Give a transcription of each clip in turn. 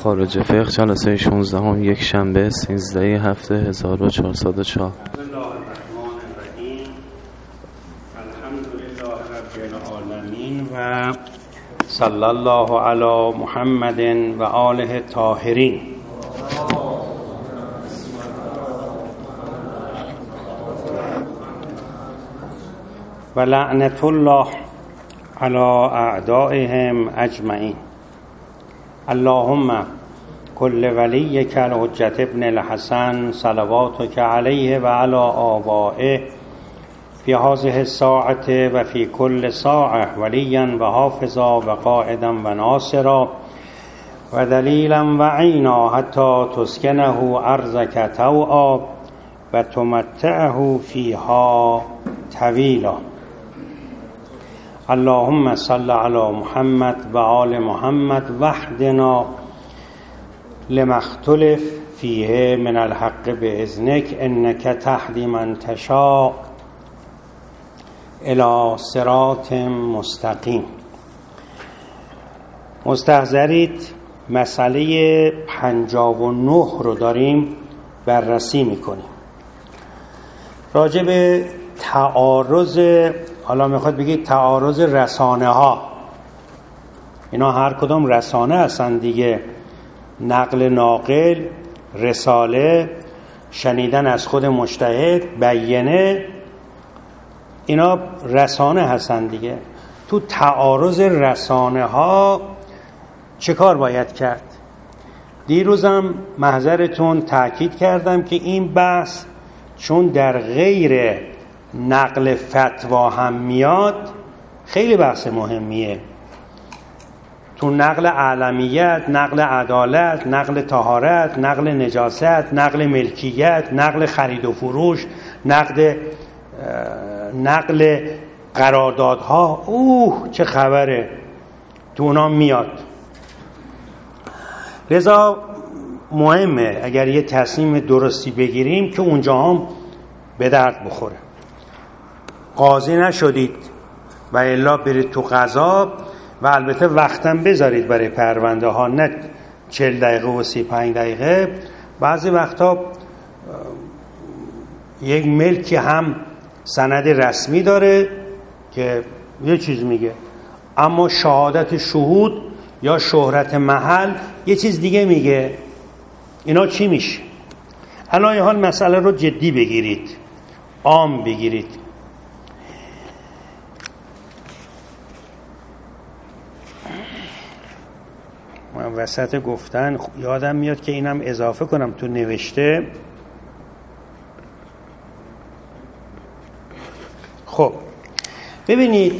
خارج فقه جلسه 16 یک شنبه 13/7/1404. بسم الله الرحمن الرحیم. الحمدلله رب العالمین و صلی الله علی محمد و آله الطاهرین. و لعنت الله علی اعدائهم اجمعین. اللهم کل ولیک الحجة ابن الحسن صلواتک علیه و علی آبائه فی هذه الساعة و فی کل ساعة ولیا و حافظا و قائدا و ناصرا و دلیلا و عینا حتی تسکنه ارضک طوعا و تمتعه فیها طویلا. اللهم صل علی محمد و آل محمد واهدنا لما اختلف فیه من الحق باذنک انک تهدی من تشاء الی صراط مستقیم. مستحضرید مسئله 59 رو داریم بررسی میکنیم. راجع به تعارض، حالا میخواد بگید تعارض رسانه ها. اینا هر کدام رسانه هستن دیگه. نقل ناقل، رساله، شنیدن از خود مجتهد، بیانه، اینا رسانه هستن دیگه. تو تعارض رسانه ها چه کار باید کرد؟ دیروزم محضرتون تاکید کردم که این بحث چون در غیر نقل فتوا هم میاد خیلی بحث مهمیه. تو نقل اعلمیت، نقل عدالت، نقل طهارت، نقل نجاست، نقل ملکیت، نقل خرید و فروش، نقل قراردادها، چه خبره تو اونا میاد. لذا مهمه اگر یه تصمیم درستی بگیریم که اونجا هم به درد بخوره. قاضی نشدید و الا برید تو قضا و البته وقتم بذارید برای پرونده ها، نه 40 دقیقه و 35 دقیقه. بعضی وقتا یک ملکی هم سند رسمی داره که یه چیز میگه، اما شهادت شهود یا شهرت محل یه چیز دیگه میگه. اینا چی میشه؟ الان حال مسئله رو جدی بگیرید، عام بگیرید. من وسط گفتن یادم میاد که اینم اضافه کنم تو نوشته. خب ببینید،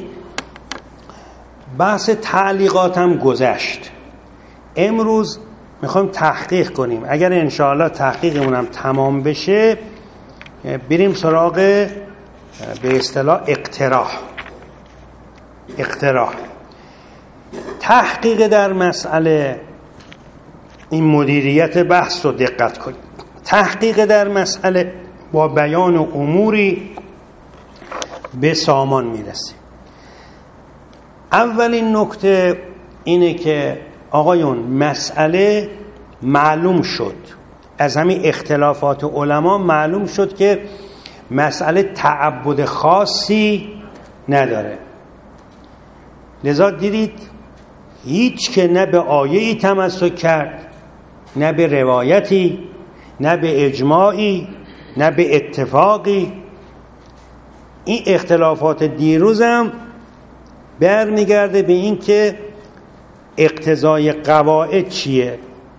بحث تعلیقاتم گذشت. امروز میخوایم تحقیق کنیم. اگر انشاءالله تحقیقمونم تمام بشه بریم سراغ به اصطلاح اقتراح. تحقیق در مسئله، این مدیریت بحث رو دقت کنید. تحقیق در مسئله با بیان اموری به سامان میرسه. اولین نکته اینه که آقایون مسئله معلوم شد، از همین اختلافات علما معلوم شد که مسئله تعبد خاصی نداره. لذا دیدید هیچ که نه به آیه‌ای تمسک کرد، نه به روایتی، نه به اجماعی، نه به اتفاقی. این اختلافات دیروزم برمیگرده به این که اقتضای قواعد چیه.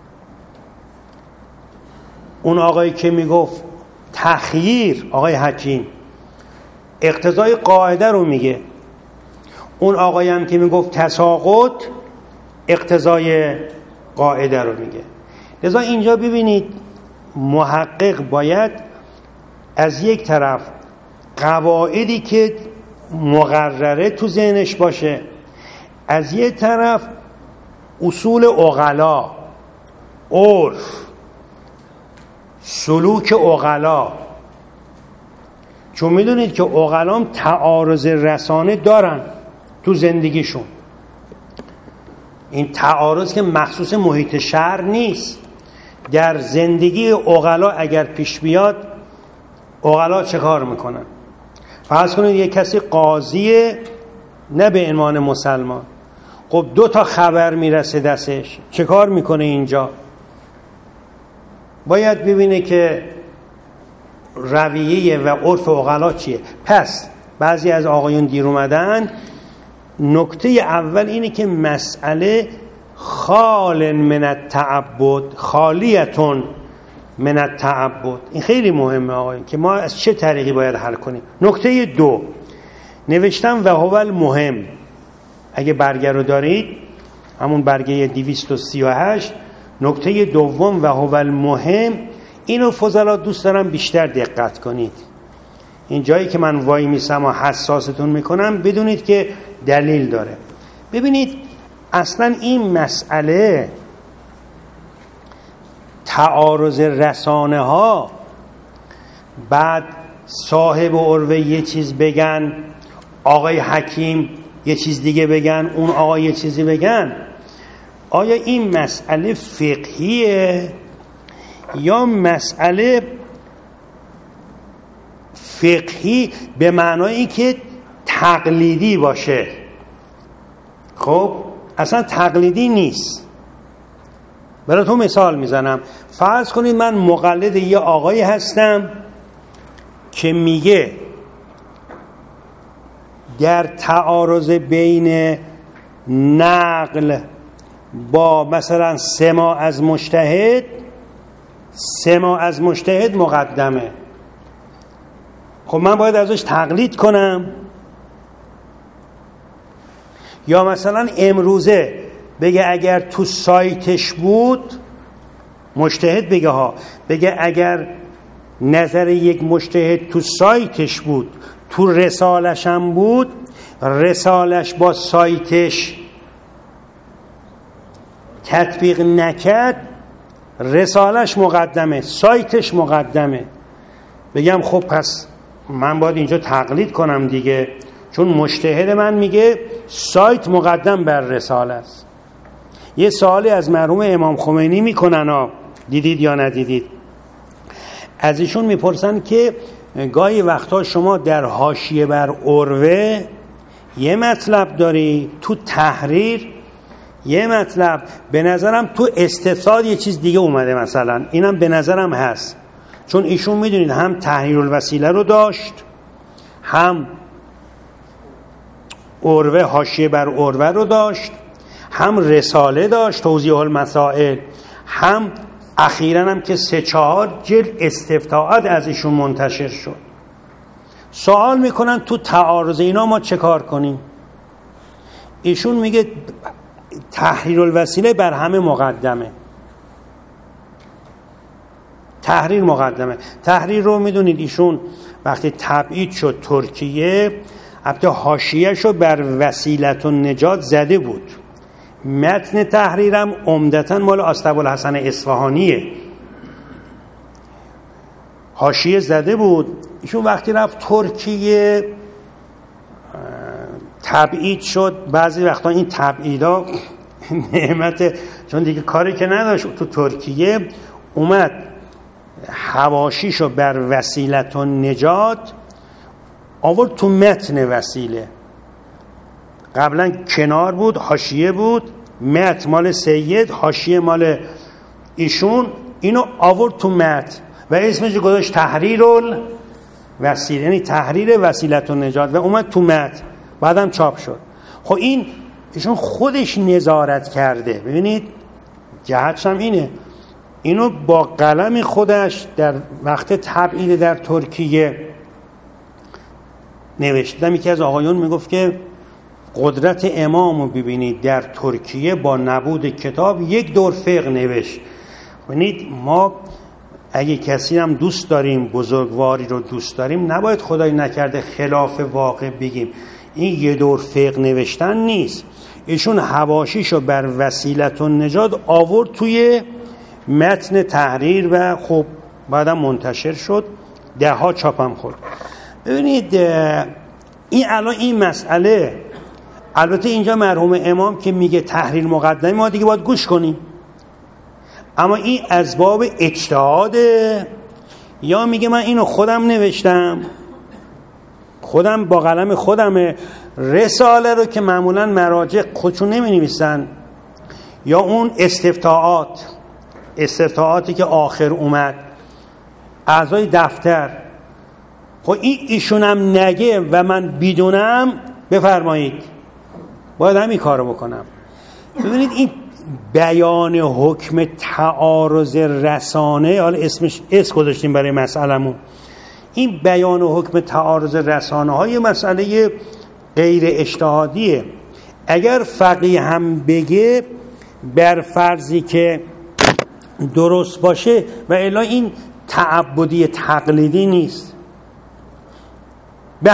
اون آقایی که میگفت تخییر، آقای حکیم، اقتضای قاعده رو میگه. اون آقایی هم که میگفت تساقط، اقتضای قاعده رو میگه. لذا اینجا ببینید محقق باید از یک طرف قواعدی که مقرره تو ذهنش باشه، از یک طرف اصول عقلا، عرف، سلوک عقلا. چون میدونید که عقلام تعارض رسانه دارن تو زندگیشون. این تعارض که مخصوص محیط شهر نیست. در زندگی عقلا اگر پیش بیاد، عقلا چه کار میکنن؟ فرض کنید یک کسی قاضیه، نه به عنوان مسلمان، خب 2 تا خبر میرسه دستش، چه کار میکنه اینجا؟ باید ببینه که رویه و عرف عقلا چیه. پس بعضی از آقایون دیر اومدن. نکته اول اینه که مسئله خال من التعبد، خالیتون من التعبد. این خیلی مهمه آقایون که ما از چه طریقی باید حل کنیم. نکته 2 نوشتم و هو المهم. اگه برگه رو دارید، همون برگه 238، نکته 2 و هو المهم، اینو فضلا دوست دارم بیشتر دقت کنید. این جایی که من وای میسم و حساستون میکنم بدونید که دلیل داره. ببینید اصلا این مسئله تعارض رسانه ها، بعد صاحب عروه یه چیز بگن، آقای حکیم یه چیز دیگه بگن، اون آقای یه چیزی بگن، آیا این مسئله فقهیه یا مسئله فقهی به معنایی که تقلیدی باشه؟ خب اصلا تقلیدی نیست. براتون مثال میزنم. فرض کنید من مقلد یه آقایی هستم که میگه در تعارض بین نقل با مثلا سماع از مجتهد مقدمه. خب من باید ازش تقلید کنم؟ یا مثلا امروزه بگه اگر تو سایتش بود، مجتهد بگه ها، بگه اگر نظر یک مجتهد تو سایتش بود، تو رسالش هم بود، رسالش با سایتش تطبیق نکرد، رسالش مقدمه، سایتش مقدمه. بگم خب پس من باید اینجا تقلید کنم دیگه، چون مجتهد من میگه سایت مقدم بر رساله است. یه سوالی از مرحوم امام خمینی میکنن ها، دیدید یا ندیدید؟ از ایشون میپرسن که گاهی وقتا شما در حاشیه بر عروه یه مطلب داری، تو تحریر یه مطلب، به نظرم تو استفسار یه چیز دیگه اومده مثلا، اینم به نظرم هست. چون ایشون میدونید هم تحریر الوسیله رو داشت، هم عروه حاشیه بر عروه رو داشت، هم رساله داشت توضیح المسائل، هم اخیراً هم که 3-4 جلد استفتاءات از ایشون منتشر شد. سوال میکنن تو تعارض اینا ما چه کار کنیم؟ ایشون میگه تحریر الوسیله بر همه مقدمه. تحریر مقدمه. تحریر رو میدونید ایشون وقتی تبعید شد ترکیه، البته حاشیه‌شو بر وسیلة النجات زده بود. متن تحریرم عمدتاً مال آستابالحسن اصفهانیه، حاشیه زده بود. ایشون وقتی رفت ترکیه تبعید شد. بعضی وقتا این تبعیدا نعمت، چون دیگه کاری که نداشت تو ترکیه، اومد حواشیشو بر وسیلة النجات آورد تو متن وسیله. قبلا کنار بود، حاشیه بود، متن مال سید، حاشیه مال ایشون، اینو آورد تو متن و اسمش گذاشت تحریر الوسیله، یعنی تحریر وسیلة النجات، و اومد تو متن، بعدم چاپ شد. خب این ایشون خودش نظارت کرده. ببینید جهتش هم اینه، اینو با قلم خودش در وقت تبعید در ترکیه نوشتم. یکی از آقایون میگفت که قدرت امامو ببینید در ترکیه با نبود کتاب 1 دور فقه نوشت. ببینید ما اگه کسی هم دوست داریم، بزرگواری رو دوست داریم، نباید خدای نکرده خلاف واقع بگیم. این 1 دور فقه نوشتن نیست. ایشون حواشیشو بر وسیلة النجات آورد توی متن تحریر و خب بعدم منتشر شد، 10 چاپم خورد. ببینید این الان این مسئله البته اینجا مرحوم امام که میگه تحلیل مقدمی ما دیگه باید گوش کنیم، اما این از باب اجتهاده یا میگه من اینو خودم نوشتم، خودم با قلم خودم رساله رو که معمولا مراجع خودشون نمی نویسن، یا اون استفتاءاتی که آخر اومد اعضای دفتر، خب ایشونم نگه و من بدونم بفرمایید باید همین کارو بکنم. ببینید این بیان حکم تعارض رسانه، حالا اسم گذاشتیم برای مسئلمون، این بیان حکم تعارض رسانه های مسئله غیر اجتهادیه. اگر فقیه هم بگه بر فرضی که درست باشه و الا این تعبدی تقلیدی نیست. به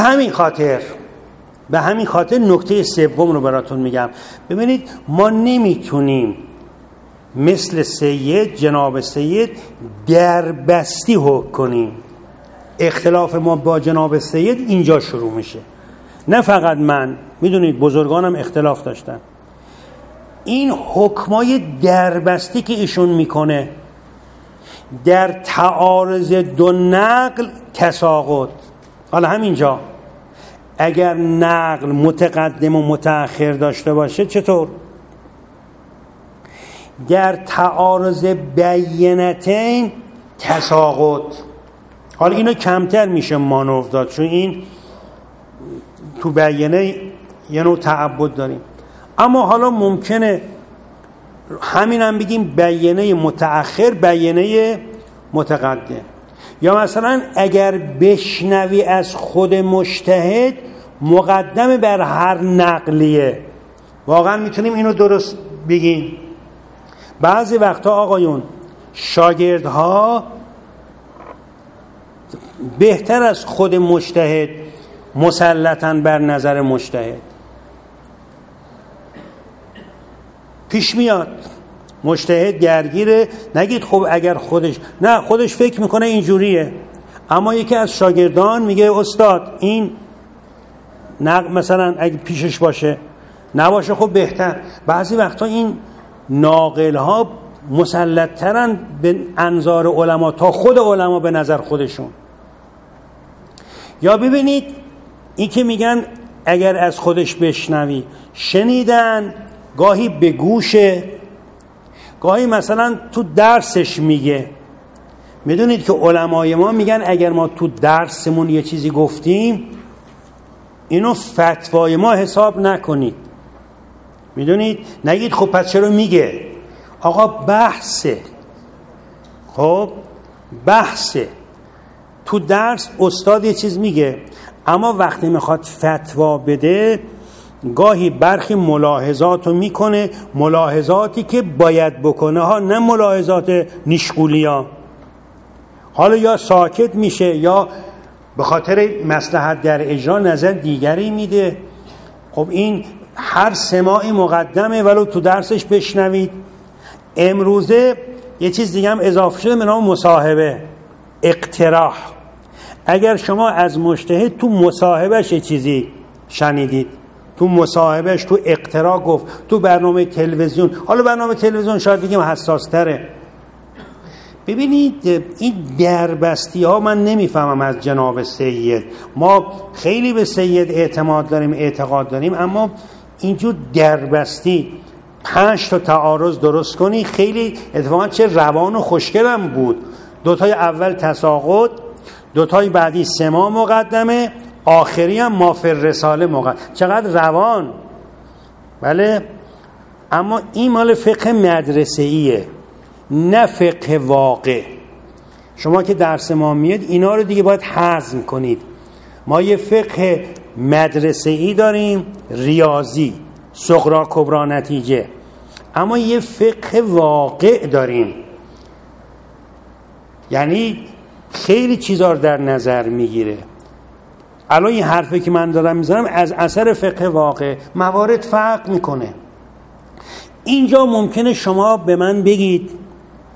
همین خاطر نکته سوم رو براتون میگم. ببینید ما نمیتونیم مثل جناب سید دربستی حکم کنیم. اختلاف ما با جناب سید اینجا شروع میشه. نه فقط من، میدونید بزرگانم اختلاف داشتن. این حکمای دربستی که ایشون میکنه در تعارض دو نقل تساقط. حالا همینجا اگر نقل متقدم و متأخر داشته باشه چطور؟ در تعارض بینتین تساقط. حالا اینو کمتر میشه مانور داد، چون این تو بیانه یه نوع تعبد داریم. اما حالا ممکنه همین هم بگیم بیانه متأخر بیانه متقدم، یا مثلا اگر بشنوی از خود مجتهد مقدم بر هر نقلیه. واقعا میتونیم اینو درست بگیم. بعضی وقتا آقایون شاگردها بهتر از خود مجتهد مسلطاً بر نظر مجتهد. پیش میاد مجتهد درگیره، نگید خب اگر خودش فکر میکنه اینجوریه، اما یکی از شاگردان میگه استاد این مثلا اگه پیشش باشه نباشه خب بهتر. بعضی وقتا این ناقل ها مسلط ترن به انظار علما تا خود علما به نظر خودشون. یا ببینید این که میگن اگر از خودش بشنوی، شنیدن گاهی به گوشه، گاهی مثلا تو درسش میگه. میدونید که علمای ما میگن اگر ما تو درسمون یه چیزی گفتیم اینو فتوای ما حساب نکنید. میدونید، نگید خب پس چرا میگه. آقا بحثه، خب بحثه. تو درس استاد یه چیز میگه، اما وقتی میخواد فتوا بده گاهی برخی ملاحظاتو میکنه، ملاحظاتی که باید بکنه ها، نه ملاحظات نیشگولی ها. حالا یا ساکت میشه یا به خاطر مصلحت در اجرا نظر دیگری میده. خب این هر سماعی مقدمه، ولو تو درسش بشنوید. امروزه یه چیز دیگه هم اضافه شده به نام مصاحبه، اقتراح. اگر شما از مجتهد تو مصاحبهش یه چیزی شنیدید، تو مصاحبهش تو اقتراح گفت، تو برنامه تلویزیون، حالا برنامه تلویزیون شاید بگیم حساس تره. ببینید این دربستی ها من نمیفهمم از جناب سید. ما خیلی به سید اعتقاد داریم، اما اینجور دربستی 5 تا تعارض درست کنی خیلی اتفاقا چه روان و خوشگلم بود. 2 تای اول تساقط، 2 تای بعدی سما مقدمه، آخری هم مافر رساله مقدمه. چقدر روان. بله، اما این مال فقه مدرسه‌ایه، نه فقه واقع. شما که درس ما میاد اینا رو دیگه باید هضم کنید. ما یه فقه مدرسه‌ای داریم، ریاضی، صغرا کبرا نتیجه، اما یه فقه واقع داریم، یعنی خیلی چیزا رو در نظر میگیره. الان این حرفی که من دارم میزنم از اثر فقه واقع، موارد فرق میکنه. اینجا ممکنه شما به من بگید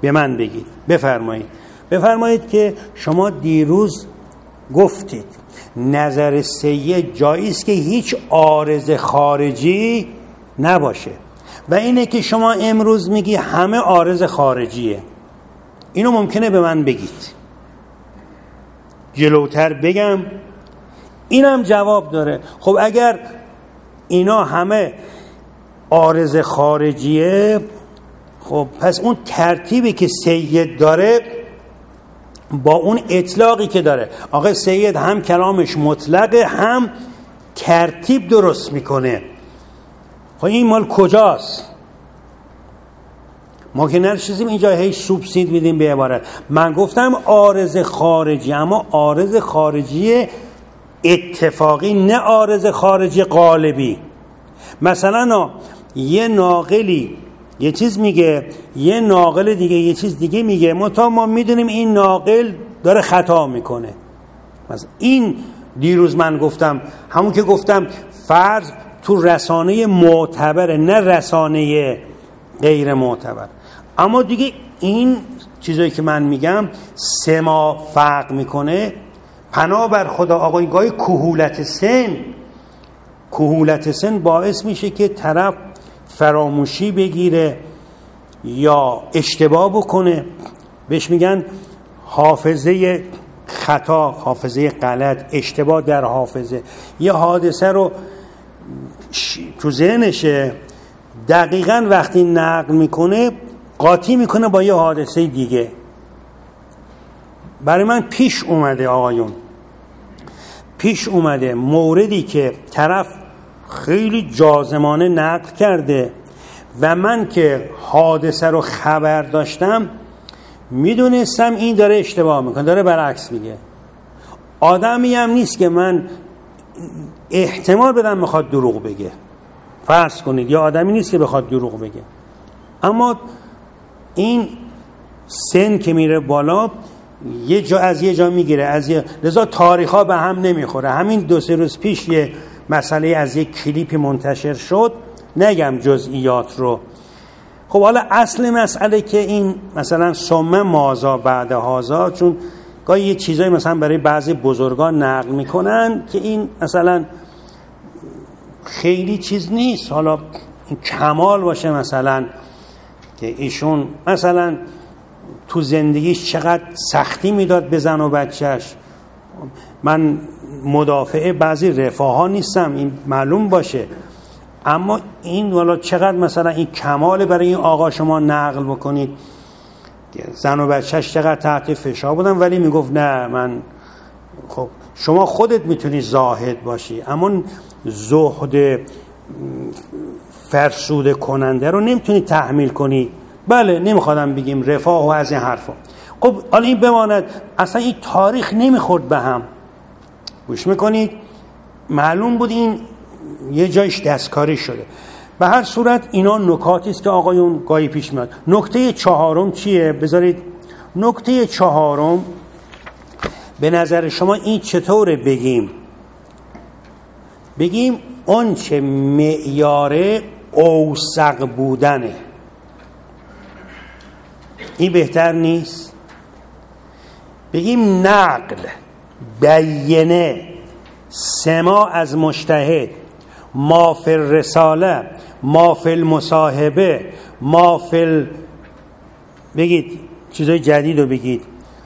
بفرمایید که شما دیروز گفتید نظر سید جاییست که هیچ عارض خارجی نباشه. و اینه که شما امروز میگی همه عارض خارجیه. اینو ممکنه به من بگید، جلوتر بگم اینم جواب داره. خب اگر اینا همه عارض خارجیه، خب پس اون ترتیبی که سید داره با اون اطلاقی که داره، آقا سید هم کلامش مطلقه هم ترتیب درست میکنه. خب این مال کجاست؟ ما که نرسیدیم اینجا هی سوبسید میدیم به عبارت. من گفتم عارض خارجی، اما عارض خارجی اتفاقی، نه عارض خارجی قالبی. مثلا یه ناقلی یه چیز میگه، یه ناقل دیگه یه چیز دیگه میگه، ما میدونیم این ناقل داره خطا میکنه. مثلا این دیروز من گفتم، همون که گفتم فرض تو رسانه معتبره، نه رسانه غیر معتبر. اما دیگه این چیزایی که من میگم سما فرق میکنه. پناه بر خدا آقای گاهی کهولت سن باعث میشه که طرف فراموشی بگیره یا اشتباه بکنه. بهش میگن حافظه خطا، حافظه غلط، اشتباه در حافظه. یه حادثه رو تو ذهنشه، دقیقاً وقتی نقل میکنه قاطی میکنه با یه حادثه دیگه. برای من پیش اومده آقایون، پیش اومده موردی که طرف خیلی جازمانه نقل کرده و من که حادثه رو خبر داشتم میدونستم این داره اشتباه میکنه، داره برعکس میگه. آدمی هم نیست که من احتمال بدم میخواد دروغ بگه، فرض کنید، یا آدمی نیست که بخواد دروغ بگه. اما این سن که میره بالا یه جا از یه جا میگیره، لذا تاریخ ها به هم نمیخوره. همین 2-3 روز پیش یه مسئله از یک کلیپی منتشر شد، نگم جزئیات رو. خب حالا اصل مسئله که این مثلا ثم مازا بعد هازا، چون گاهی یه چیزایی مثلا برای بعضی بزرگان نقل میکنن که این مثلا خیلی چیز نیست، حالا این کمال باشه، مثلا که ایشون مثلا تو زندگیش چقدر سختی میداد به زن و بچهش. من مدافع بعضی رفاها نیستم، این معلوم باشه، اما این والا چقدر مثلا این کمال برای این آقا شما نقل بکنید. زن و بچهش چقدر تحت فشار بودن ولی میگفت نه من، خب شما خودت میتونی زاهد باشی اما زهد فرسوده کننده رو نمیتونی تحمیل کنی. بله نمیخوادم بگیم رفاه و از این حرفا. خب حالا این بماند، اصلا این تاریخ نمیخورد به هم. گوش میکنید؟ معلوم بود این یه جایش دستکاری شده. به هر صورت اینا نکاتی است که آقایون گاهی پیش میاد. نکته 4 چیه؟ بذارید نکته 4 به نظر شما این چطوره بگیم اون چه معیار اوثق بودنه، این بهتر نیست؟ بگیم نقل، بیینه، سماع از مجتهد، ما فی الرساله، ما فی المصاحبه، ما فی بگید چیزای جدید رو بگید،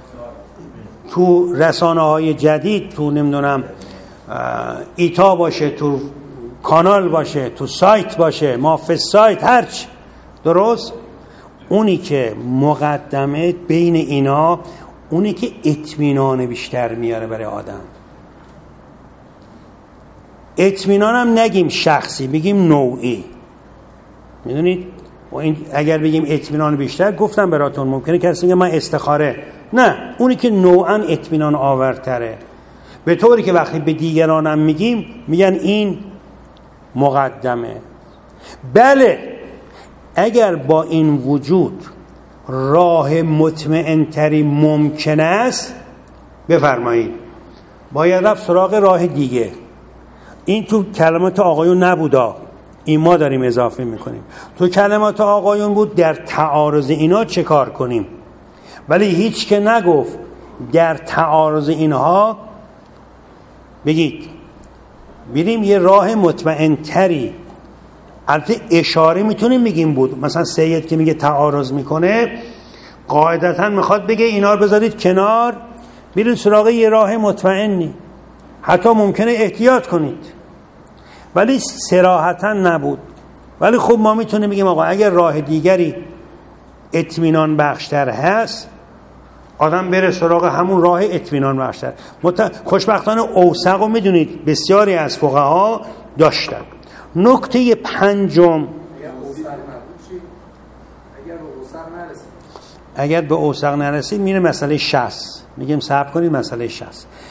تو رسانه های جدید، تو نمیدونم ایتا باشه، تو کانال باشه، تو سایت باشه، ما فی سایت، هرچی درست. اونی که مقدمه بین اینا، اونی که اطمینان بیشتر میاره برای آدم. اطمینان هم نگیم شخصی، بگیم نوعی. میدونید اگر بگیم اطمینان بیشتر، گفتم براتون ممکنه کسی بگه من استخاره، نه، اونی که نوعا اطمینان آورتره. به طوری که وقتی به دیگرانم میگن این مقدمه. بله اگر با این وجود راه مطمئن تری ممکن است، بفرمایید باید رفت سراغ راه دیگه. این تو کلمات آقایون نبودا، این ما داریم اضافه میکنیم. تو کلمات آقایون بود در تعارض اینا چه کار کنیم، ولی هیچ که نگفت در تعارض اینها بگید بریم یه راه مطمئن تری. البته اشاره میتونیم بگیم بود، مثلا سید که میگه تعارض میکنه قاعدتا میخواد بگه اینا رو بذارید کنار، برید سراغ یه راه مطمئنی، حتی ممکنه احتیاط کنید، ولی صراحتا نبود. ولی خب ما میتونیم بگیم آقا اگر راه دیگری اطمینان بخشتر هست، آدم بره سراغ همون راه اطمینان بخشتر. خوشبختانه اوثق رو میدونید بسیاری از فقها داشتن. نکته پنجم، اگر به اوثق نرسید میره مسئله 60. میگیم صبر کنید مسئله 60.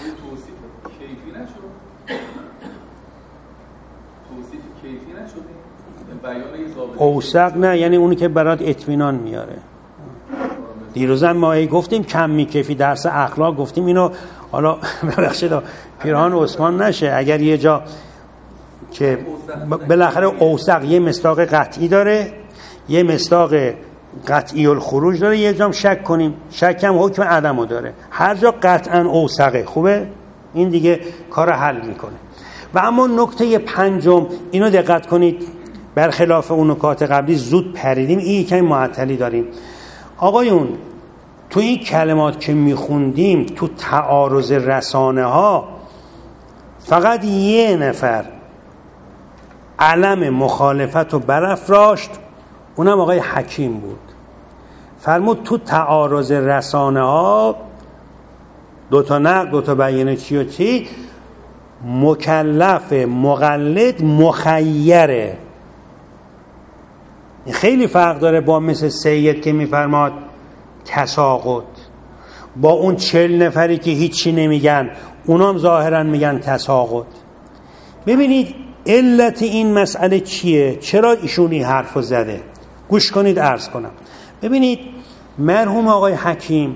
اوثق نه، یعنی اونی که برات اطمینان میاره. دیروزم ما گفتیم کمی کیفی درس اخلاق گفتیم اینو، حالا ببخشید پیرهان عثمان نشه، اگر یه جا که بالاخره اوثق یه مصداق قطعی داره، یه مصداق قطعی الخروج داره، یه جام شک کنیم، شک هم حکم عدمو داره، هر جا قطعا اوثقه خوبه، این دیگه کار حل میکنه. و اما نکته پنجم، اینو دقت کنید، برخلاف اون نکات قبلی زود پریدیم، این یکم معطلی داریم. آقایون تو این کلمات که میخوندیم تو تعارض رسانه ها فقط یه نفر علم مخالفت رو برافراشت، اونم آقای حکیم بود. فرمود تو تعارض رسانه ها دوتا نقد دوتا بیانه چی و چی، مکلف مقلد مخیره. خیلی فرق داره با مثل سید که میفرماد تساقط، با اون 40 نفری که هیچی نمیگن، اونام ظاهرا میگن تساقط. ببینید علت این مسئله چیه؟ چرا ایشون این حرفو زده؟ گوش کنید عرض کنم. ببینید مرحوم آقای حکیم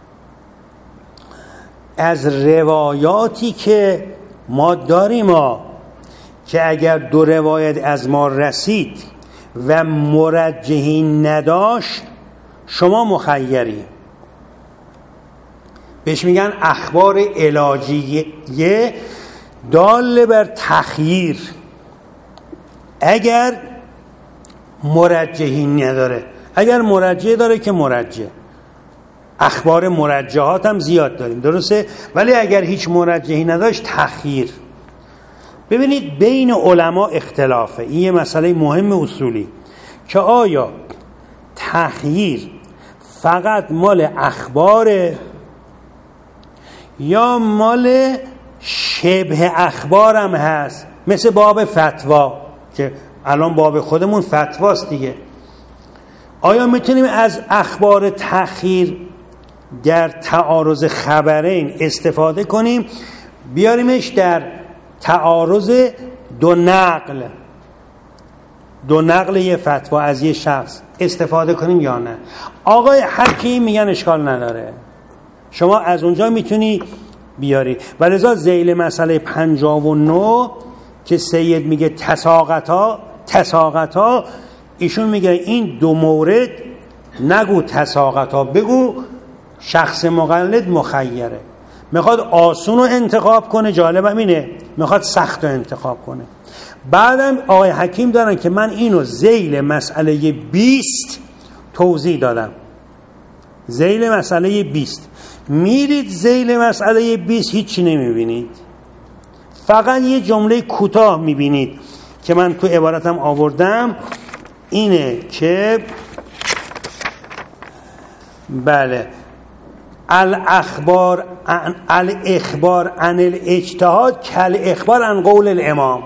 از روایاتی که ما داریم که اگر 2 روایت از ما رسید و مرجحی نداشت شما مخیری، بهش میگن اخبار علاجیه دال بر تخییر. اگر مرجحی نداره، اگر مرجح داره که مرجح، اخبار مرجحات هم زیاد داریم درسته، ولی اگر هیچ مرجحی نداشت تخییر. ببینید بین علما اختلافه، این یه مسئله مهم اصولی که آیا تخییر فقط مال اخباره یا مال شبه اخبار هم هست، مثل باب فتوا که الان باب خودمون فتواست دیگه. آیا میتونیم از اخبار تخییر در تعارض خبرین استفاده کنیم، بیاریمش در تعارض 2 نقل یه فتوا از یه شخص استفاده کنیم یا نه؟ آقای حکیم میگن اشکال نداره، شما از اونجا میتونی بیاری. ولذا ذیل مسئله 59 که سید میگه تساقطا، ایشون میگه این 2 مورد نگو تساقطا، بگو شخص مقلد مخیره. میخواد آسون رو انتخاب کنه، جالبم اینه، میخواد سخت رو انتخاب کنه. بعدم آقای حکیم دارن که من اینو ذیل مسئله 20 توضیح دادم. ذیل مسئله 20 میرید ذیل مسئله 20 هیچی نمیبینید، فقط یه جمله کوتاه میبینید که من تو عبارتم آوردم، اینه که بله الاخبار عن الاجتهاد کل اخبار عن قول الامام.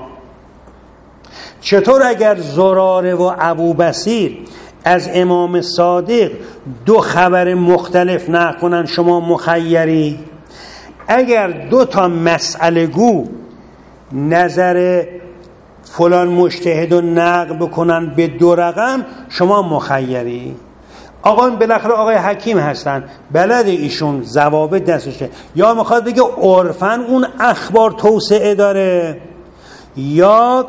چطور اگر زراره و ابو بصیر از امام صادق 2 خبر مختلف نقل کنن شما مخیری؟ اگر 2 تا مسئله گو نظر فلان مجتهد رو نقل بکنن به 2 رقم شما مخیری؟ آقا بالاخره آقای حکیم هستن، بلد ایشون ضوابط دستشه، یا میخواد بگه عرفاً اون اخبار توسعه داره یا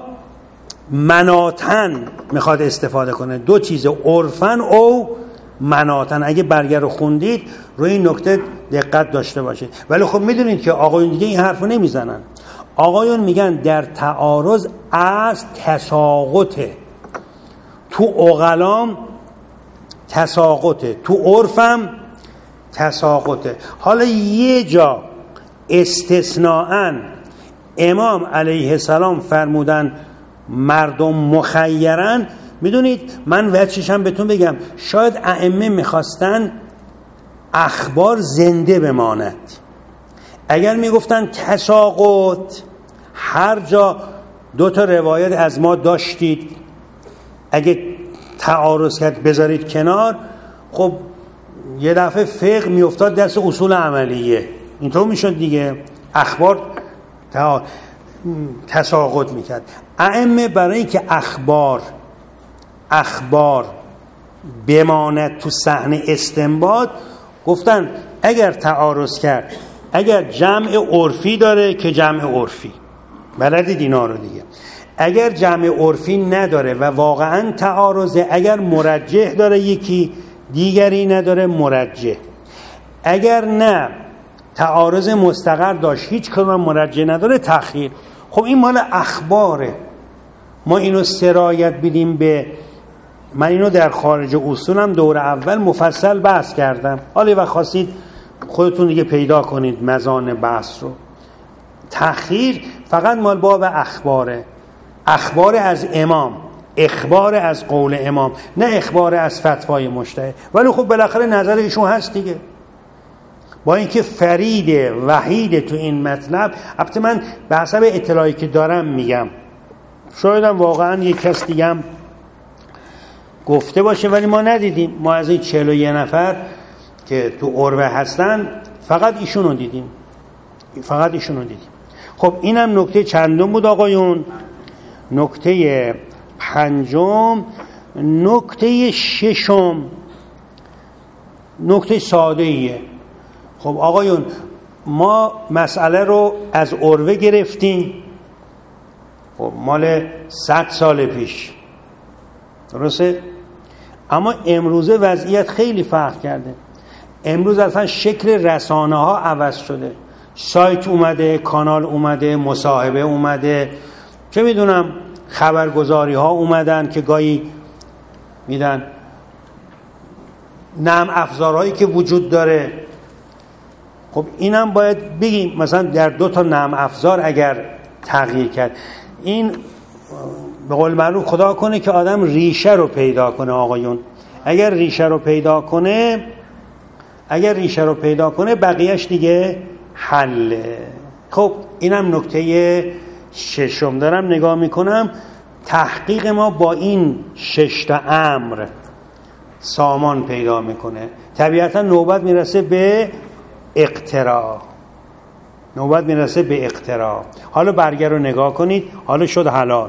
مناتن میخواد استفاده کنه. 2 چیز، عرفاً او مناتن. اگه برگر رو خوندید روی این نکته دقت داشته باشید. ولی خب میدونید که آقایون دیگه این حرفو نمیزنن. آقایون میگن در تعارض از تساقطه، تو عقلام تساقطه، تو عرفم تساقطه. حالا یه جا استثناءً امام علیه السلام فرمودن مردم مخیرن. میدونید من وجهشم بهتون بگم، شاید ائمه میخواستن اخبار زنده بماند. اگر میگفتن تساقط، هر جا 2 تا روایت از ما داشتید، اگه تعارض کرد بذارید کنار، خب یه دفعه فقه میافتاد دست اصول عملیه، اینطور میشد دیگه، اخبار تساقط میکرد. ائمه برای اینکه اخبار بماند تو صحنه استنباط، گفتن اگر تعارض کرد، اگر جمع عرفی داره که جمع عرفی، بلدید اینا رو دیگه، اگر جمع عرفی نداره و واقعا تعارضه، اگر مرجح داره یکی دیگری نداره مرجح، اگر نه تعارض مستقر داشت هیچ کدوم مرجح نداره تأخیر. خب این مال اخباره، ما اینو سرایت بدیم به، من اینو در خارج اصولم دور اول مفصل بحث کردم، حالا و خواستید خودتون دیگه پیدا کنید مزان بحث رو. تأخیر فقط مال باب اخباره، اخبار از امام، اخبار از قول امام، نه اخبار از فتوای مجتهد. ولی خب بالاخره نظر ایشون هست دیگه، با اینکه فرید وحید تو این مطلب. البته من به حسب اطلاعی که دارم میگم، شاید هم واقعا یک کس دیگه هم گفته باشه ولی ما ندیدیم. ما از این 41 نفر که تو عربه هستن فقط ایشونو دیدیم، خب اینم نکته چندم بود آقایون؟ نکته 5. نکته 6 نکته ساده ایه. خب آقایون ما مسئله رو از عروه گرفتیم، خب مال 100 سال پیش، درسته؟ اما امروزه وضعیت خیلی فرق کرده. امروز اصلا شکل رسانه ها عوض شده، سایت اومده، کانال اومده، مصاحبه اومده، چه میدونم خبرگزاری ها اومدن که گاهی میدن، نرم افزارهایی که وجود داره. خب اینم باید بگیم مثلا در 2 تا نرم افزار اگر تغییر کرد، این به قول معروف خدا کنه که آدم ریشه رو پیدا کنه آقایون. اگر ریشه رو پیدا کنه بقیهش دیگه حله. خب اینم نکته 6 دارم نگاه میکنم. تحقیق ما با این 6 تا امر سامان پیدا میکنه. طبیعتا نوبت میرسه به اقتراع. حالا برگه رو نگاه کنید، حالا شد حلال.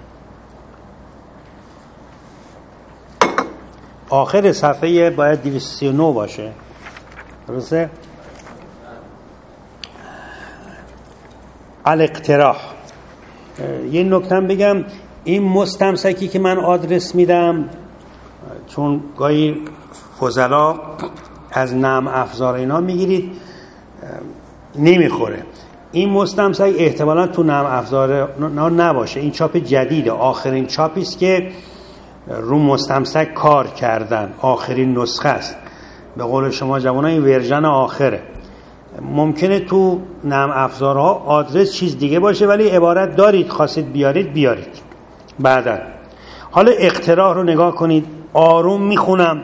آخر صفحه باید 239 باشه، درسته؟ الاقتراح. یه نکته بگم، این مستمسکی که من آدرس میدم، چون گاهی فضلا از نرم افزار اینا میگیرید نمیخوره، این مستمسک احتمالا تو نرم افزار نباشه. این چاپ جدیده، آخرین چاپی است که رو مستمسک کار کردن، آخرین نسخه است. به قول شما جوانان این ورژن آخره. ممکنه تو نرم افزارها آدرس چیز دیگه باشه ولی عبارت دارید، خواستید بیارید بعدا. حالا اقتراح رو نگاه کنید، آروم میخونم.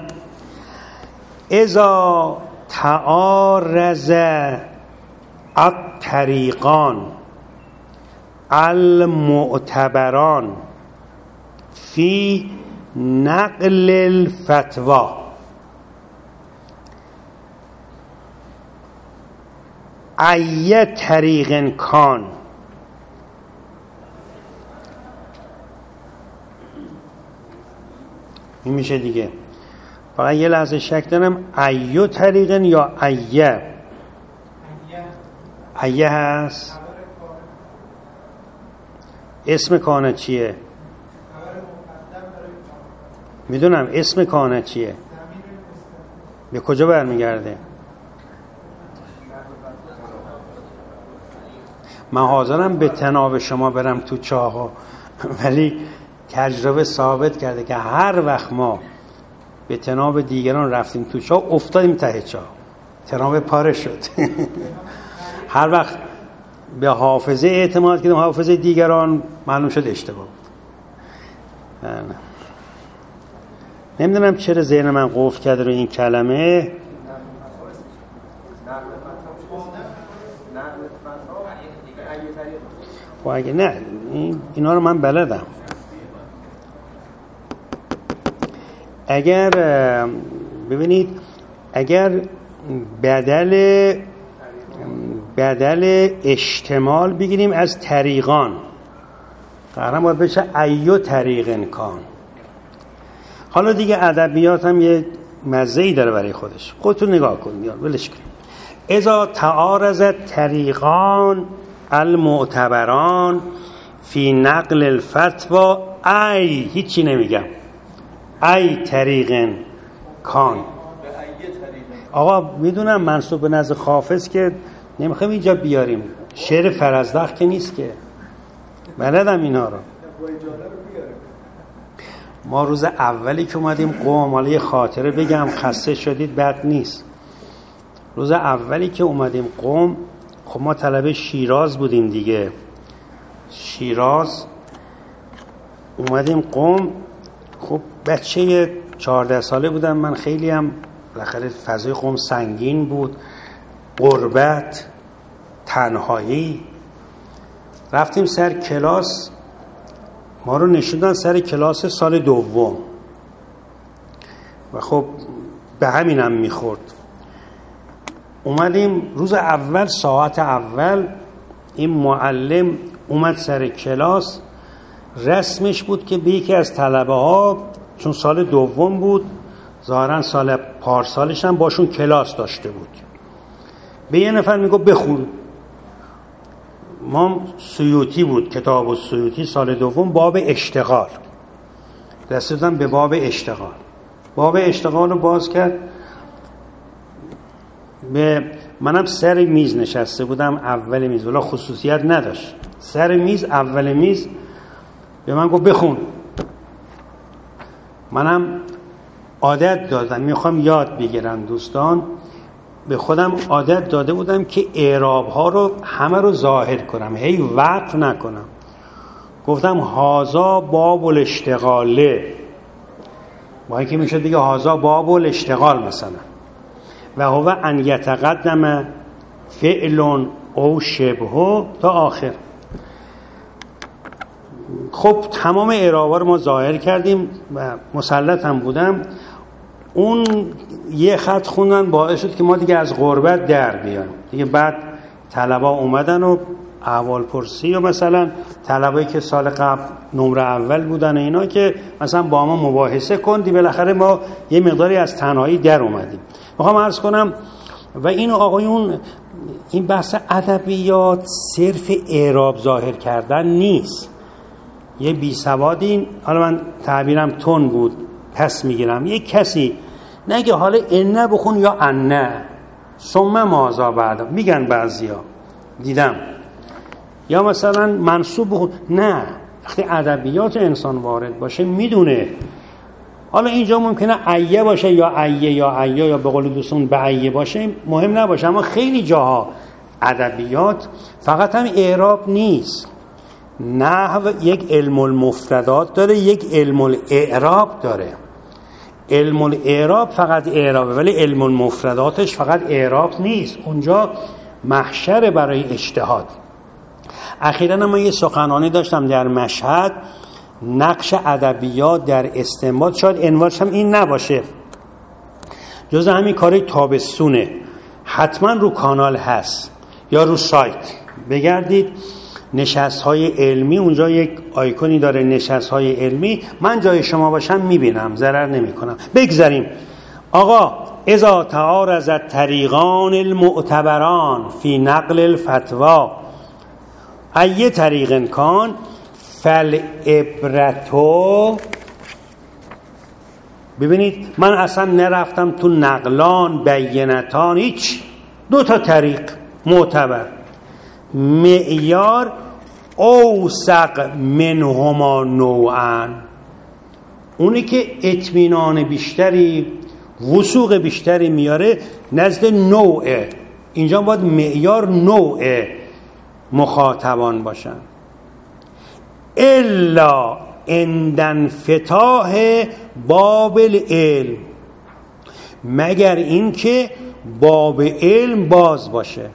اذا تعارض الطریقان المعتبران فی نقل الفتوا ای طریق کان. این میشه دیگه. فقط یه لحظه شک دارم، ای طریق یا ایه هست. اسم کانه چیه؟ میدونم اسم کانه چیه، به کجا برمیگرده؟ من حاضرم به تناب شما برم تو چاه، ولی تجربه ثابت کرده که هر وقت ما به تناب دیگران رفتیم تو چاه افتادیم ته چاه، تناب پاره شد. هر وقت به حافظه اعتماد کردیم، حافظه دیگران، معلوم شد اشتباه بود. نمیدونم چرا ذهن من قفل کرده رو این کلمه. و اگه نه اینا رو من بلدم. اگر ببینید، اگر بدل اشتمال بگیریم از طریقان، قرار باید بشه ایو طریقن کان. حالا دیگه ادبیات هم یه مزه‌ای داره برای خودش، خودتون نگاه کنید، ولش کنید. اذا تعارضت طریقان المعتبران فی نقل الفتوى، ای هیچی نمیگم، ای طریقن کان. آقا میدونم منسوب به نزد حافظ که نمیخوایم اینجا بیاریم، شعر فرزدق که نیست که، بلدم اینا رو. ما روز اولی که اومدیم قم، حالا یه خاطره بگم، خسته شدید بد نیست. روز اولی که اومدیم قم، خب ما طلبه شیراز بودیم دیگه، شیراز اومدیم قم. خب بچه 14 ساله بودم من، خیلی هم بالاخره فضای قم سنگین بود، غربت، تنهایی. رفتیم سر کلاس، ما رو نشوندن سر کلاس سال دوم و خب به همینم میخورد. اومدیم روز اول، ساعت اول این معلم اومد سر کلاس، رسمش بود که به یکی از طلبه ها، چون سال دوم بود ظاهرا سال پارسالش هم باشون کلاس داشته بود، به یه نفر میگو بخون. ما سیوطی بود، کتاب السیوطی سال دوم، باب اشتغال، رسیدم به باب اشتغال. باب اشتغال رو باز کرد، به منم سر میز نشسته بودم، اول میز، ولی خصوصیت نداشت، سر میز، اول میز. به من گفت بخون. منم عادت دادم، میخوام یاد بگیرم دوستان، به خودم عادت داده بودم که اعراب ها رو همه رو ظاهر کنم، هی وقف نکنم. گفتم هازا باب الاشتغاله، با اینکه میشه دیگه هازا باب الاشتغال مثلا، و هو ان یتقدم فعل او شبهه تا آخر. خب تمام اعرابا رو ما ظاهر کردیم و مسلط هم بودم. اون یه خط خوندن باعث شد که ما دیگه از غربت در بیایم دیگه. بعد طلبا اومدن و احوال پرسی، و مثلا طلبایی که سال قبل نمره اول بودن و اینا، که مثلا با ما مباحثه کندی، بالاخره ما یه مقداری از تنهایی در اومدیم. میخوام عرض کنم و این آقایون، این بحث ادبیات صرف اعراب ظاهر کردن نیست. یه بی سوادین، حالا من تعبیرم تون بود پس میگیرم، یه کسی نگه حالا انه بخون یا انه ثم ماذا بعد، میگن بعضیا، دیدم، یا مثلا منصوب بخون، نه. وقتی ادبیات انسان وارد باشه میدونه. حالا اینجا ممکنه ایه باشه یا ایه یا ایه، یا به قول دوستون به ایه باشه، مهم نباشه. اما خیلی جاها ادبیات فقط هم اعراب نیست، نحو یک علم المفردات داره، یک علم الاعراب داره. علم الاعراب فقط اعرابه، ولی علم المفرداتش فقط اعراب نیست، اونجا محشر برای اجتهاد. اخیراً ما یه سخنرانی داشتم در مشهد، نقش ادبیات در استنباط، شاید عنوانش هم این نباشه، جز همین کارهای تابستونه، حتما رو کانال هست یا رو سایت بگردید. نشست‌های علمی، اونجا یک آیکونی داره نشست‌های علمی، من جای شما باشم میبینم، ضرر نمی‌کنم. بگذاریم. آقا اذا تعارضت طریقان المعتبران فی نقل الفتوى ای طریق کان فالعبرتو. ببینید من اصلا نرفتم تو نقلان، بینتان، هیچ، 2 طریق معتبر. معیار اوثق منهما نوعا، اونی که اطمینان بیشتری، وثوق بیشتری میاره نزد نوعه. اینجا باید معیار نوع مخاطبان باشن. الا عند انفتاح باب العلم، مگر این که باب علم باز باشه.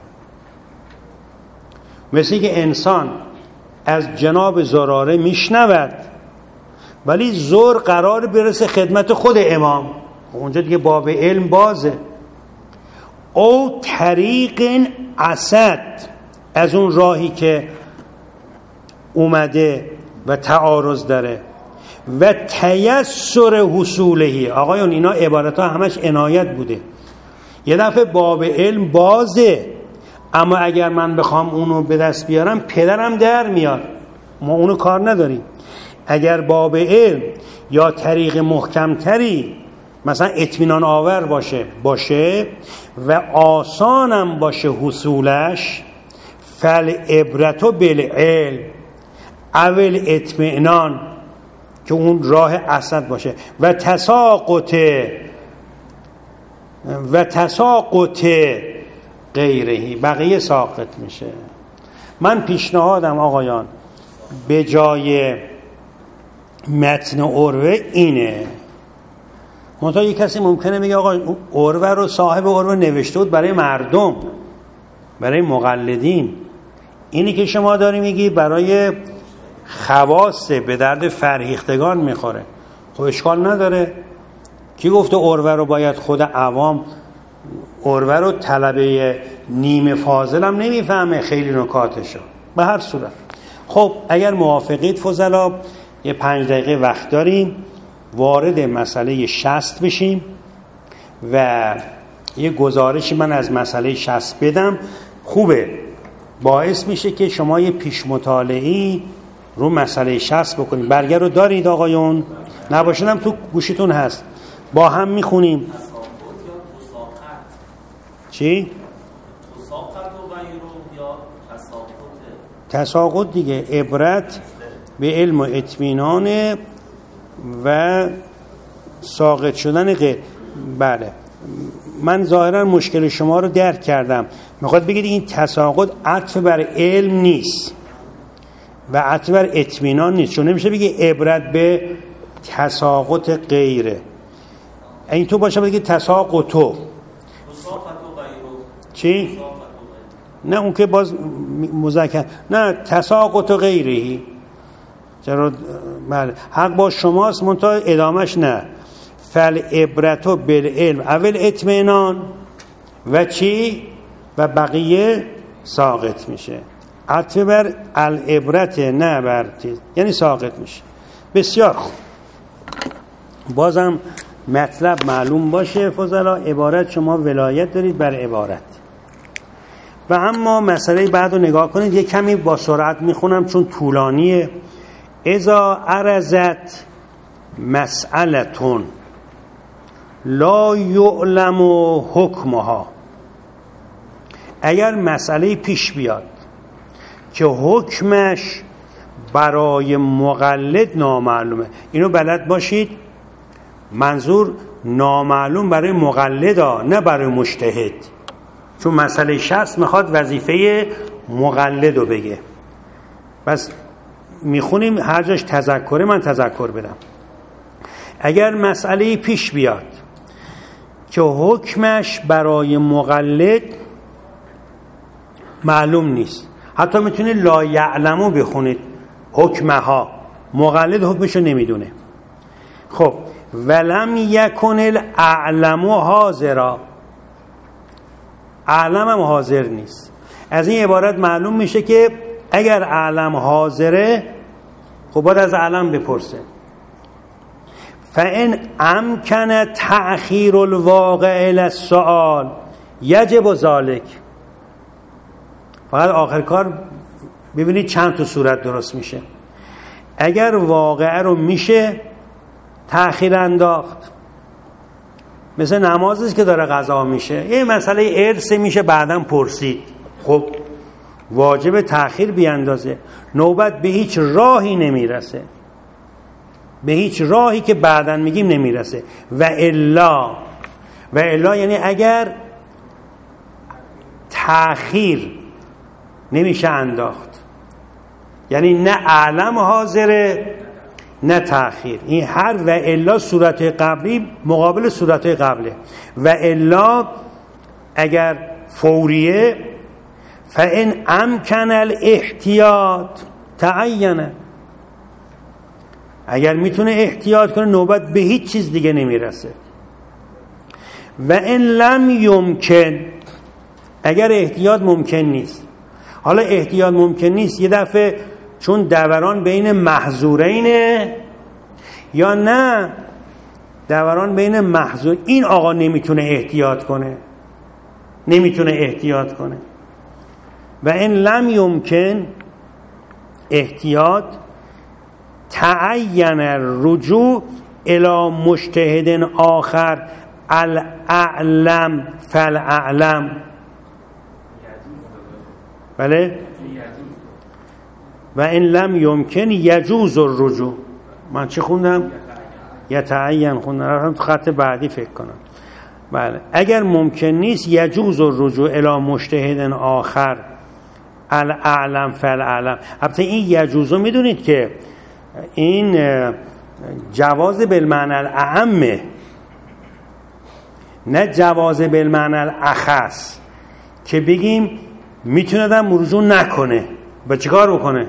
مثل که انسان از جناب زراره میشنود ولی زور قرار برسه خدمت خود امام، اونجا دیگه باب علم بازه. او طریق اسد، از اون راهی که اومده و تعارض داره. و تیسر حصولهی، آقایون اینا عبارت ها همش عنایت بوده. یه دفعه باب علم بازه، اما اگر من بخوام اونو به دست بیارم پدرم در میاد، ما اونو کار نداریم. اگر باب علم یا طریق محکمتری مثلا اطمینان آور باشه و آسانم باشه حصولش، فالعبرة بالعلم اول اطمینان، که اون راه اسد باشه. و تساقط غیرهی، بقیه ساقط میشه. من پیشنهادم آقایان به جای متن عروه اینه. منتها یک کسی ممکنه میگه آقا عروه رو صاحب عروه نوشته بود برای مردم، برای مقلدین. اینی که شما داری میگی برای خواصه، به درد فرهیختگان میخوره. خب اشکال نداره. کی گفته عروه رو باید خود عوام؟ عروه رو طلبه نیمه فاضل هم نمیفهمه خیلی نکاتشو. به هر صورت خب اگر موافقید فضلا یه 5 دقیقه وقت داریم وارد مسئله 60 بشیم و یه گزارشی من از مسئله 60 بدم. خوبه، باعث میشه که شما یه پیش مطالعه‌ای رو مسئله 60 بکنید. برگه رو دارید آقایون؟ نباشدم تو گوشیتون هست، با هم میخونیم. چی؟ تساقط دیگه، عبرت به علم و اطمینان و ساقط شدن غیر. بله من ظاهرا مشکل شما رو درک کردم. میخواد بگید این تساقط عطف بر علم نیست و عطف بر اطمینان نیست، چون نمیشه بگی عبرت به تساقط غیره. این تو باشه بگی تساقطو. چی؟ نه اون که باز مذکر، نه تساقط غیرهی. چرا؟ بله حق با شماست، منتها ادامش نه. فالعبرة بالعلم اول اطمینان و چی؟ و بقیه ساقط میشه. عطف بر العبرت نه بر چیز، یعنی ساقط میشه. بسیار خوب، بازم مطلب معلوم باشه فضلا. عبارت شما ولایت دارید بر عبارت. و اما مسئله بعد رو نگاه کنید، یه کمی با سرعت میخونم چون طولانیه. اذا عرضت مسئلتون لا یعلم حکمها، اگر مسئله پیش بیاد که حکمش برای مقلد نامعلومه. اینو بلد باشید، منظور نامعلوم برای مقلد ها، نه برای مجتهد، چون مسئله 60 میخواد وظیفه مقلد رو بگه. بس میخونیم هر جاش تذکره من تذکر بدم. اگر مسئله پیش بیاد که حکمش برای مقلد معلوم نیست، حتی میتونید لا یعلمو بخونید، حکمها، مقلد حکمشو نمیدونه. خب ولم یکن الاعلم حاضرا، اعلم هم حاضر نیست. از این عبارت معلوم میشه که اگر اعلم حاضره خب باید از اعلم بپرسه. فان امکن تأخیر الواقع الی السؤال یجب ذلک. فقط آخر کار ببینید چند تا صورت درست میشه. اگر واقعه رو میشه تأخیر انداخت، مثل نمازی که داره قضا میشه، یه مسئله ارث میشه بعداً پرسید، خب واجب تأخیر بیاندازه، نوبت به هیچ راهی نمیرسه، به هیچ راهی که بعداً میگیم نمیرسه. و الا یعنی اگر تأخیر نمیشه انداخت، یعنی نه اعلم حاضره نه تأخیر. این هر و الا صورت قبلی مقابل صورت قبله. و الا اگر فوریه فإن امکن الاحتیاط تعینه، اگر میتونه احتیاط کنه نوبت به هیچ چیز دیگه نمیرسه. و ان لم یمکن، اگر احتیاط ممکن نیست. حالا احتیاط ممکن نیست یه دفعه چون دوران بین محظورینه، یا نه دوران بین محظور، این آقا نمیتونه احتیاط کنه، نمیتونه احتیاط کنه. و ان لم یمکن احتیاط تعین الرجوع الی مجتهد آخر الاعلم فالاعلم. بله. و ان لم یمکن یجوز الرجوع. من چی خوندم؟ یتعین خوندم، رفتم تو خط بعدی فکر کنم. بله، اگر ممکن نیست یجوز الرجوع الی مجتهد آخر الاعلم فالاعلم. البته این یجوزو میدونید که این جواز بالمعنی الاعم، نه جواز بالمعنی الاخص، که بگیم میتونه آدم رجوع نکنه با چیکار بکنه.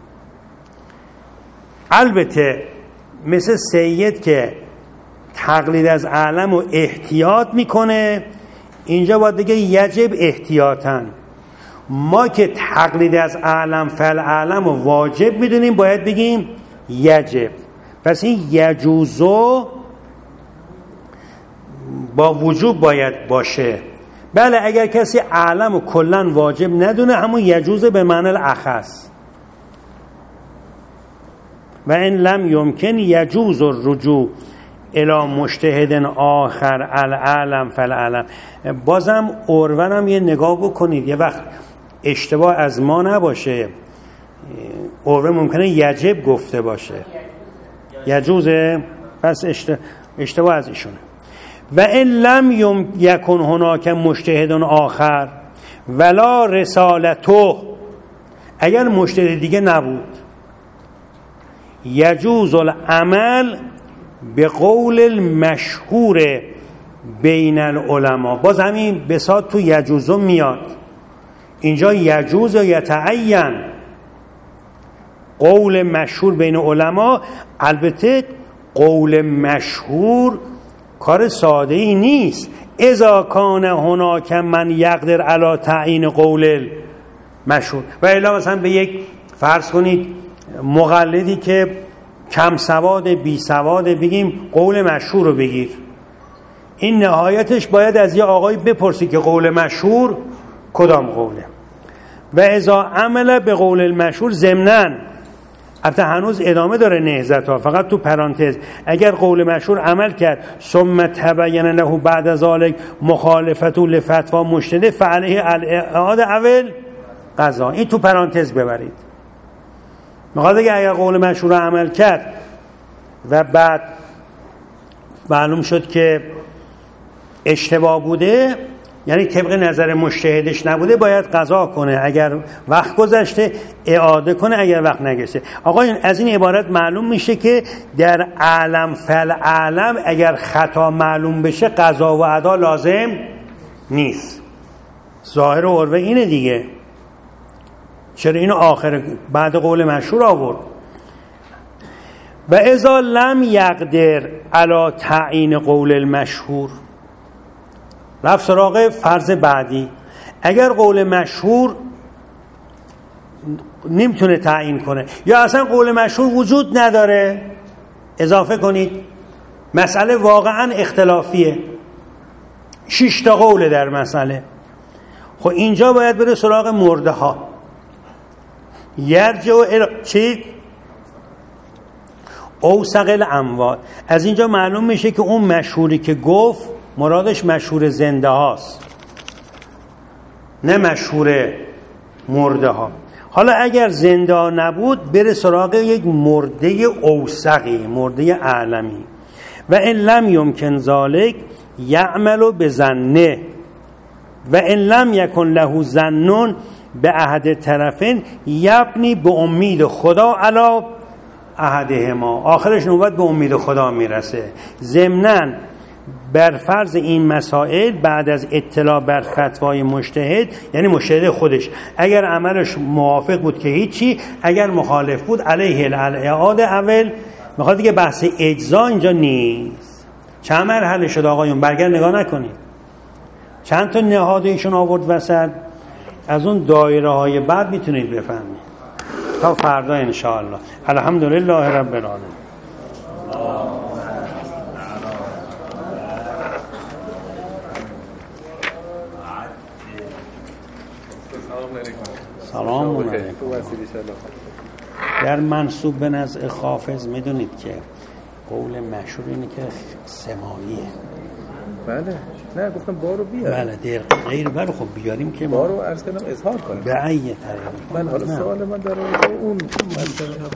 البته مثل سید که تقلید از اعلم و احتیاط میکنه، اینجا باید بگه یجب احتیاطاً. ما که تقلید از اعلم فالاعلم و واجب میدونیم باید بگیم یجب. پس این یجوزو با وجوب باید باشه. بله، اگر کسی اعلم و کلن واجب ندونه همون یجوز به معنی الاخص. و ان لم یمکن یجوز الرجوع الی مجتهد آخر الاعلم فالاعلم. بازم اورون یه نگاه بکنید، یه وقت اشتباه از ما نباشه. اورون ممکنه یجب گفته باشه، یجوزه، پس اشتباه از ایشونه. و ان لم یکن هناک مجتهد آخر ولا رسالته، اگر مجتهد دیگه نبود، یجوز العمل به قول المشهور بین العلماء. باز همین بساط تو یجوزو میاد. اینجا یجوز یا یتعین، قول مشهور بین علما. البته قول مشهور کار ساده ای نیست. اذا کان هناک من یقدر علی تعیین قول مشهور. و الا مثلا به یک فرض کنید مقلدی که کم سواد بی سواد بگیم قول مشهور رو بگیر، این نهایتش باید از یه آقای بپرسی که قول مشهور کدام قوله. و اذا عمل به قول المشهور ضمناً، البته هنوز ادامه داره نهضت ها، فقط تو پرانتز، اگر قول مشهور عمل کرد ثم تبین له بعد ذلك مخالفت لفتوا مجتهد فعلیه الاعاده اول قضا. این تو پرانتز ببرید. میخواد بگه اگر قول مشهور عمل کرد و بعد معلوم شد که اشتباه بوده، یعنی طبق نظر مجتهدش نبوده، باید قضا کنه. اگر وقت گذشته اعاده کنه، اگر وقت نگذشته. آقا از این عبارت معلوم میشه که در اعلم فالاعلم اگر خطا معلوم بشه قضا و ادا لازم نیست. ظاهر عروه اینه دیگه. چرا اینو آخر بعد قول مشهور آورد؟ و اذا لم یقدر علی تعیین قول المشهور، رفت سراغ فرض بعدی. اگر قول مشهور نمیتونه تعیین کنه یا اصلا قول مشهور وجود نداره، اضافه کنید مسئله واقعا اختلافیه، 6 تا قوله در مسئله. خب اینجا باید بره سراغ مرده ها. یرجع چی؟ اوثق الاموات. از اینجا معلوم میشه که اون مشهوری که گفت مرادش مشهور زنده هاست، نه مشهور مرده ها. حالا اگر زنده نبود بره سراغ یک مرده اوسقی، مرده اعلمی. و ان لم یمکن ذلک یعمل بظنه و ان لم یکن له ظن به احد طرفین یبنی به امید خدا علی احدهما. آخرش نوبت به امید خدا میرسه. ضمناً بر فرض این مسائل بعد از اطلاع بر فتوای مجتهد، یعنی مجتهد خودش، اگر عملش موافق بود که هیچی، اگر مخالف بود علیه الاعاده اول. میخواد دیگه بحث اجزا اینجا نیست. چند مرحله شد آقایون؟ برگرد نگاه نکنید چند تا نهاد ایشون آورد وسط. از اون دایره های بعد میتونید بفهمید. تا فردا انشاءالله. الحمدلله رب العالمین. سلام علیکم. در منسوب به نزع خافض میدونید که قول مشهور اینه که سماعیه. بله. نه گفتم بارو بیار. بله دیر غیر بر خب بیاریم که بارو عرض کنم اظهار کنیم. به ای طریق. من حالا سوال من در اون